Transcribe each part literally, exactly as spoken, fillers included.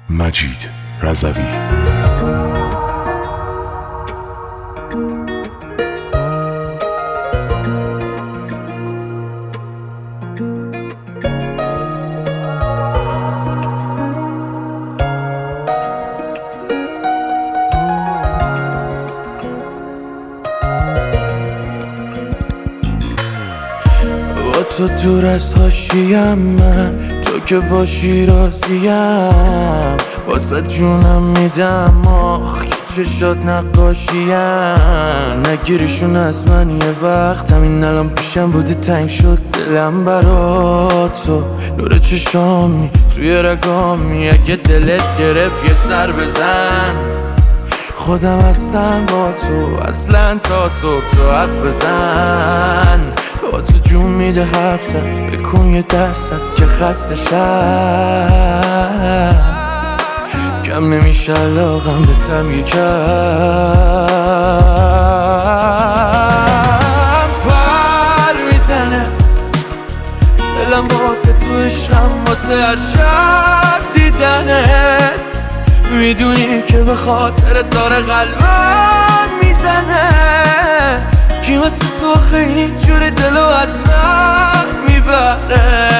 مجید رضوی. با تو دور از حاشیم، من تو که باشی راضیم، واسه جونم میدم آخ چشات نقاشیم. نگیریشون از من یه وقت، همین الان پیشم بودی تنگ شد دلم برا تو. نور چشامی توی رگامی، اگه دلت گرفت یه سر بزن. خودم هستم با تو اصلا تا صبح، تو حرف بزن. با تو جون میده حرف زد، بکن یه درصد که خسته شم. کم نمیشه علاقم به تم یکم. پر میزنه دلم واسه تو، عشقم واسه هر شب دیدنت. میدونی که به خاطر داره قلبم میزنه. کی مثل تو خیلی جوری دلو از من میبره.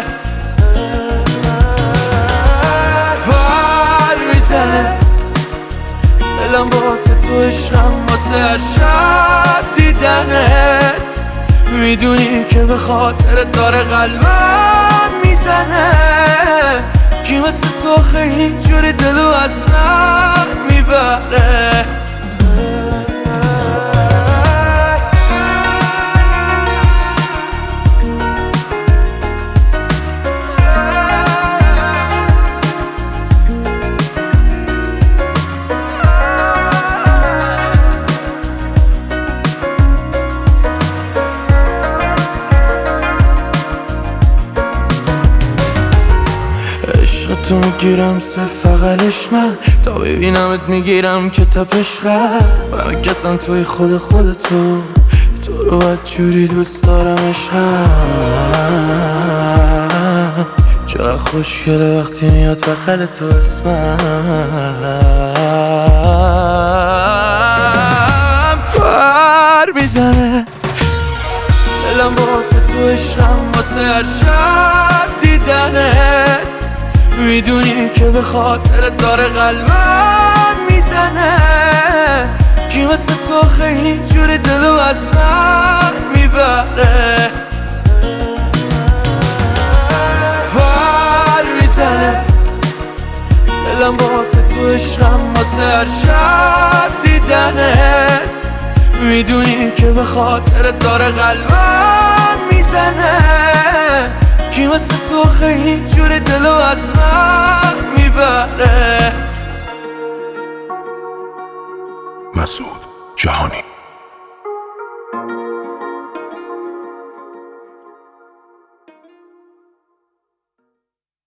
پر میزنه دلم واسه تو، عشقم واسه هر شب دیدنت. میدونی که به خاطر داره قلبم میزنه. کی مثل تو خیلی جوری دلو از من میبره. تو میگیرم سه فقلش من، تا ببینمت میگیرم که تپش قلب. من کسم توی خود خودتو، تو رو باید جوری دوست دارم عشقم. چقدر خوشگله وقتی میاد بغل تو اسمم. پر میزنه دلم واسه تو، عشقم واسه هر شب دیدنت. میدونی که به خاطر داره قلبم میزنه. کی مثل تو خیلی جوری دلو از من میبره. پر میزنه دلم واسه تو، عشقم واسه هر شب دیدنت. میدونی که به خاطر داره قلبم میزنه. کی مثل تو خیلی جوری دلو از من میبره. مسعود جهانی.